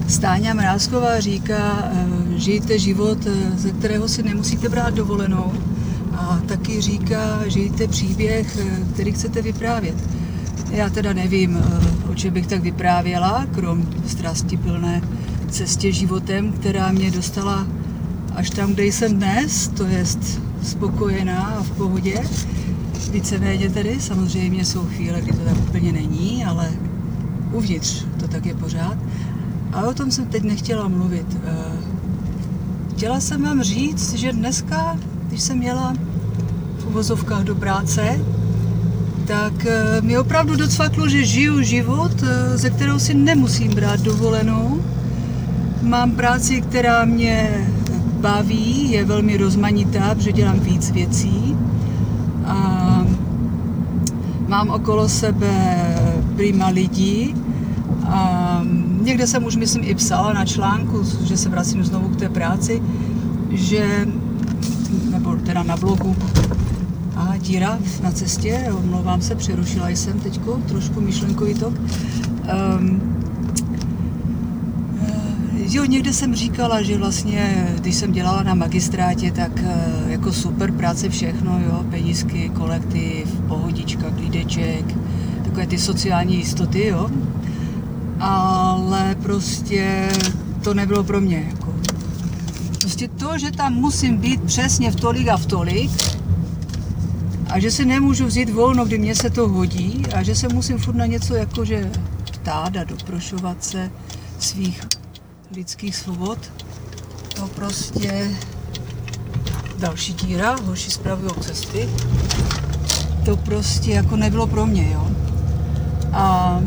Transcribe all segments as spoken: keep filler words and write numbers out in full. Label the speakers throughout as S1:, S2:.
S1: Stáňa Mrázková říká, žijte život, ze kterého si nemusíte brát dovolenou. A taky říká, žijte příběh, který chcete vyprávět. Já teda nevím, o čem bych tak vyprávěla, krom strastiplné cestě životem, která mě dostala až tam, kde jsem dnes, to jest spokojená a v pohodě. Víceméně tedy, samozřejmě jsou chvíle, kdy to tak úplně není, ale uvnitř to tak je pořád. A o tom jsem teď nechtěla mluvit. Chtěla jsem vám říct, že dneska, když jsem jela v uvozovkách do práce, tak mi opravdu docvaklo, že žiju život, ze kterého si nemusím brát dovolenou. Mám práci, která mě baví, je velmi rozmanitá, protože dělám víc věcí. A mám okolo sebe prima lidí. A někde jsem už, myslím, i psala na článku, že se vracím znovu k té práci, že, nebo teda na blogu, a díra na cestě, omlouvám se, přerušila jsem teďko, trošku myšlenkový tok. Um, jo, někde jsem říkala, že vlastně, když jsem dělala na magistrátě, tak jako super práce všechno, jo, penízky, kolektiv, pohodička, klídeček, takové ty sociální jistoty, jo. Ale prostě to nebylo pro mě, jako. Prostě to, že tam musím být přesně v tolik a v tolik, a že si nemůžu vzít volno, kdy mě se to hodí, a že se musím furt na něco jakože ptát a doprošovat se svých lidských svobod, to prostě další díra, horší zpravujou cesty, to prostě jako nebylo pro mě, jo. A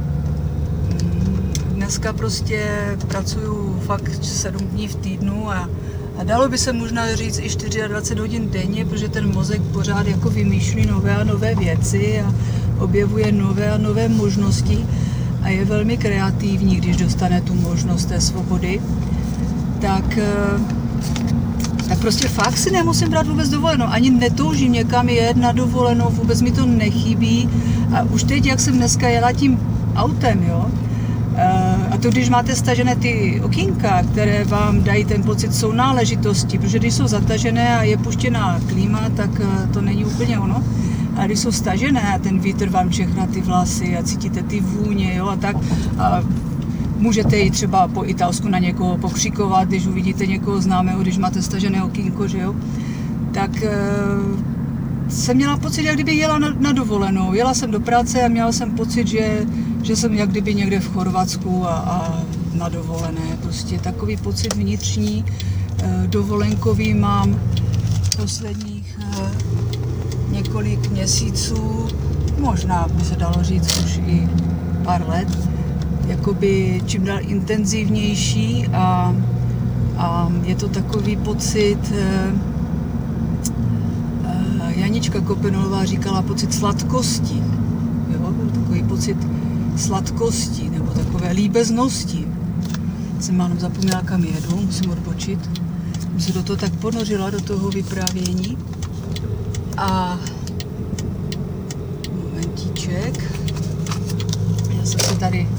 S1: dneska prostě pracuju fakt sedm dní v týdnu a A dalo by se možná říct i dvacet čtyři hodin denně, protože ten mozek pořád jako vymýšlí nové a nové věci a objevuje nové a nové možnosti a je velmi kreativní, když dostane tu možnost té svobody. Tak, tak prostě fakt si nemusím brát vůbec dovolenou. Ani netoužím někam jet na dovolenou, vůbec mi to nechybí. A už teď, jak jsem dneska jela tím autem, jo, a to, když máte stažené ty okýnka, které vám dají ten pocit sounáležitosti, protože když jsou zatažené a je puštěná klíma, tak to není úplně ono. A když jsou stažené a ten vítr vám čechná ty vlasy a cítíte ty vůně, jo, a tak, a můžete jít třeba po Italsku na někoho pokřikovat, když uvidíte někoho známého, když máte stažené okýnko, že jo, tak jsem měla pocit, jak kdyby jela na, na dovolenou. Jela jsem do práce a měla jsem pocit, že, že jsem jak kdyby někde v Chorvatsku a, a na dovolené. Prostě takový pocit vnitřní, eh, dovolenkový mám posledních eh, několik měsíců, možná by se dalo říct už i pár let, jakoby čím dál intenzivnější a, a je to takový pocit, eh, Janička Kopenolová říkala pocit sladkosti, jo? Takový pocit sladkosti nebo takové líbeznosti. Jsem mám zapomněla, kam jedu, musím odbočit. Jsem se do toho tak ponořila, do toho vyprávění. A momentíček. Já jsem si tady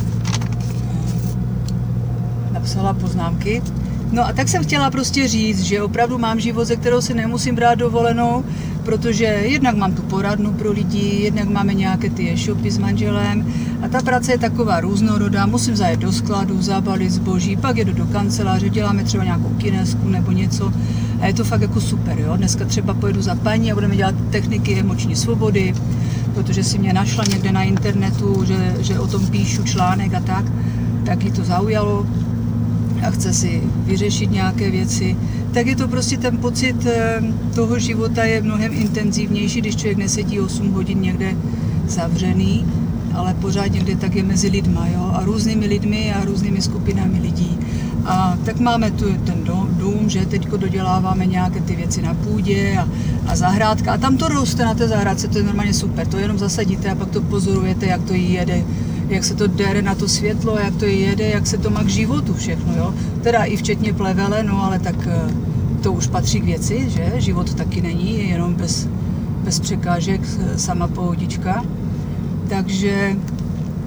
S1: napsala poznámky. No a tak jsem chtěla prostě říct, že opravdu mám život, ze kterého si nemusím brát dovolenou, protože jednak mám tu poradnu pro lidi, jednak máme nějaké ty e-shopy s manželem a ta práce je taková různorodá, musím zajet do skladu, zabalit zboží, pak jedu do kanceláře, děláme třeba nějakou kinesku nebo něco a je to fakt jako super, jo. Dneska třeba pojedu za paní a budeme dělat techniky emoční svobody, protože si mě našla někde na internetu, že, že o tom píšu článek a tak, tak jí to zaujalo a chce si vyřešit nějaké věci, tak je to prostě ten pocit toho života je mnohem intenzivnější, když člověk nesedí osm hodin někde zavřený, ale pořád někde tak je mezi lidma, jo, a různými lidmi a různými skupinami lidí. A tak máme tu ten dům, že teďko doděláváme nějaké ty věci na půdě a, a zahrádka. A tam to roste na té zahrádce, to je normálně super, to jenom zasadíte a pak to pozorujete, jak to jede, jak se to dere na to světlo, jak to jede, jak se to má k životu všechno, jo. Teda i včetně plevele, no ale tak to už patří k věci, že? Život taky není, je jenom bez, bez překážek, sama pohodička. Takže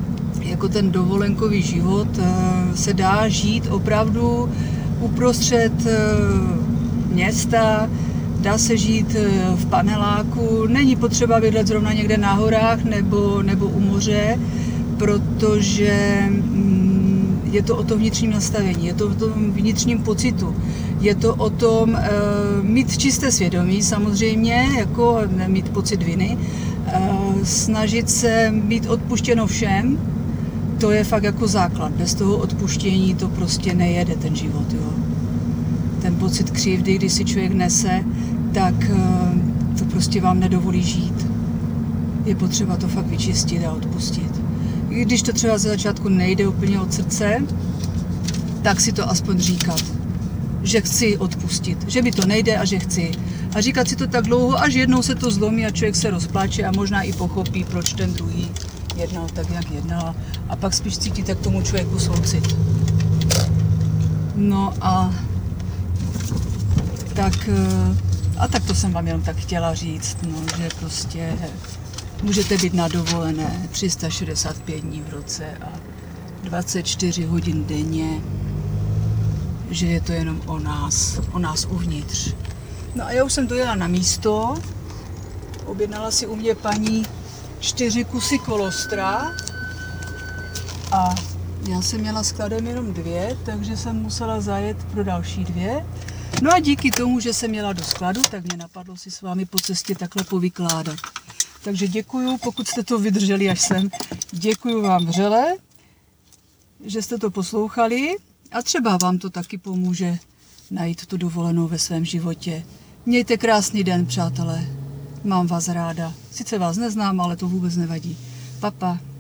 S1: jako ten dovolenkový život se dá žít opravdu uprostřed města, dá se žít v paneláku, není potřeba bydlet zrovna někde na horách nebo, nebo u moře, protože je to o tom vnitřním nastavení, je to o tom vnitřním pocitu, je to o tom e, mít čisté svědomí samozřejmě, jako mít pocit viny, e, snažit se mít odpuštěno všem, to je fakt jako základ, bez toho odpuštění to prostě nejede ten život, jo. Ten pocit křivdy, když si člověk nese, tak e, to prostě vám nedovolí žít. Je potřeba to fakt vyčistit a odpustit. I když to třeba ze začátku nejde úplně od srdce, tak si to aspoň říkat, že chci odpustit, že mi to nejde a že chci. A říkat si to tak dlouho, až jednou se to zlomí a člověk se rozpláče a možná i pochopí, proč ten druhý jednal tak, jak jednal. A pak spíš cítíte k tomu člověku soucit. No a tak, a tak to jsem vám jenom tak chtěla říct, no, že prostě můžete být na dovolené tři sta šedesát pět dní v roce a dvacet čtyři hodin denně, že je to jenom o nás, o nás uvnitř. No a já už jsem dojela na místo, objednala si u mě paní čtyři kusy kolostra a já jsem měla skladem jenom dvě, takže jsem musela zajet pro další dvě. No a díky tomu, že jsem měla do skladu, tak mě napadlo si s vámi po cestě takhle povykládat. Takže děkuju, pokud jste to vydrželi až sem. Děkuju vám vřele, že jste to poslouchali a třeba vám to taky pomůže najít tu dovolenou ve svém životě. Mějte krásný den, přátelé. Mám vás ráda. Sice vás neznám, ale to vůbec nevadí. Pa, pa.